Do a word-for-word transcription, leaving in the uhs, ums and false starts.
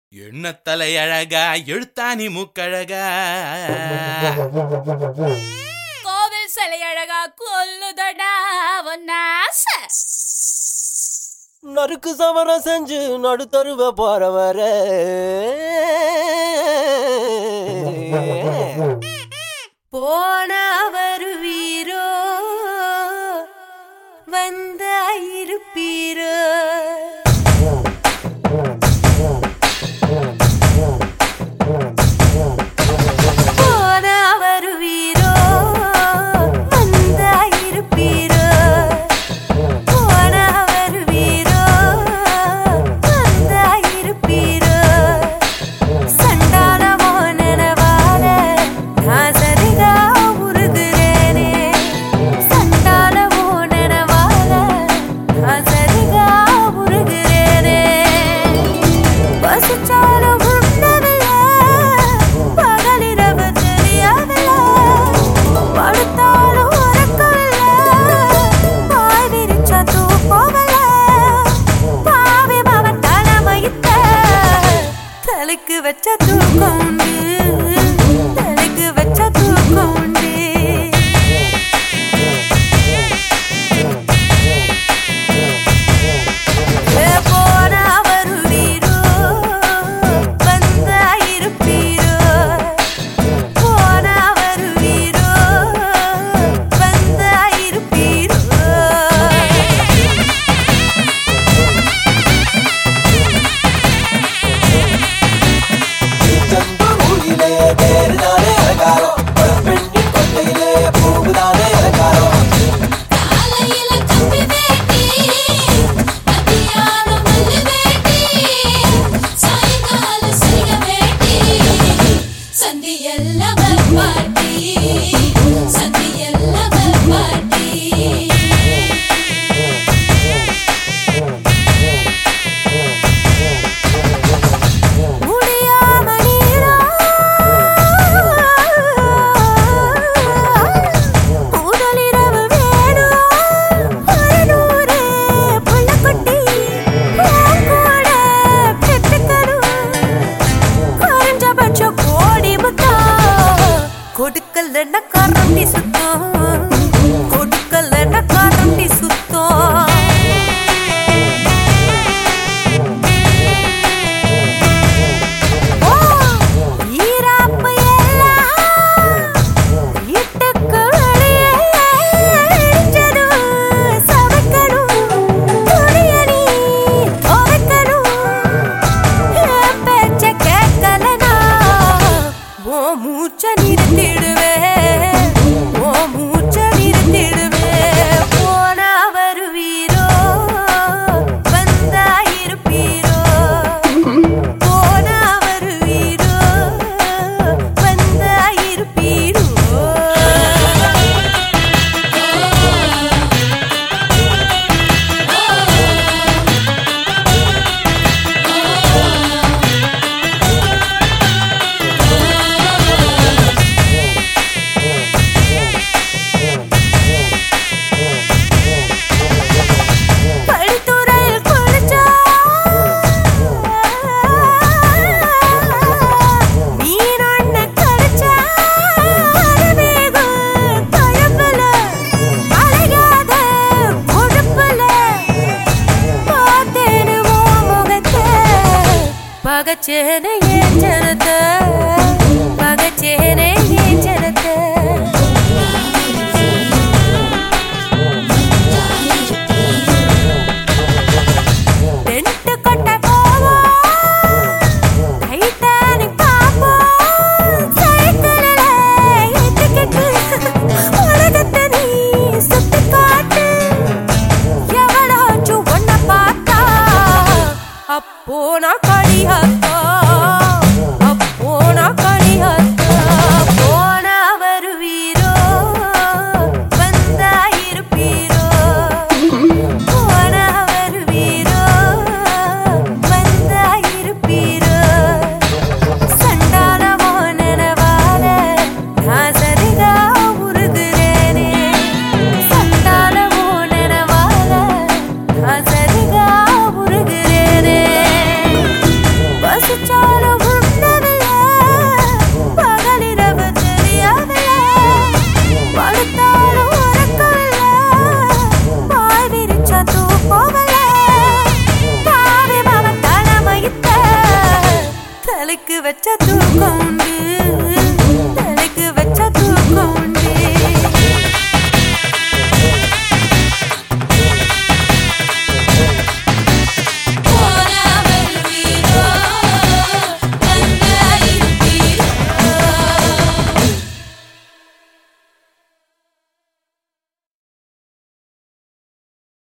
எண்ண தலை அழகா எழுத்தானி மூக்கழகா கோவில் சிலை அழகா கொல்லுதடா ஒன்னாச நறுக்கு சமரம் செஞ்சு நடுத்தருவ போறவர போன வருவீரோ வந்த இருப்பீரோ தலைக்கு வச்ச தூக்கம் உண்டு தலைக்கு வச்ச தூக்கம் உண்டு போனா வருவீரோ வந்தா இருப்பீரோ போனா வருவீரோ வந்தா இருப்பீரோ கொடுக்கலன்னா காரண்டி சுத்தம் கொடுக்கலன்னா காரண்டி சுத்தம் ஈராப்பு எல்லாம் இட்டுக்கு வெளியே இடிச்சதும் சமைக்கணும் துணியணி துவைக்கணும் என் பேச்ச கேட்கலனா ஓ மூச்ச நிறுத்திடுவே ஓ மூச்ச நிறுத்திடுவே போனா வருவீரோ வந்தா இருப்பீரோ போனா வருவீரோ வந்தா இருப்பீரோ பகச்சேனை ஏன் ஜனத பகச்சேனை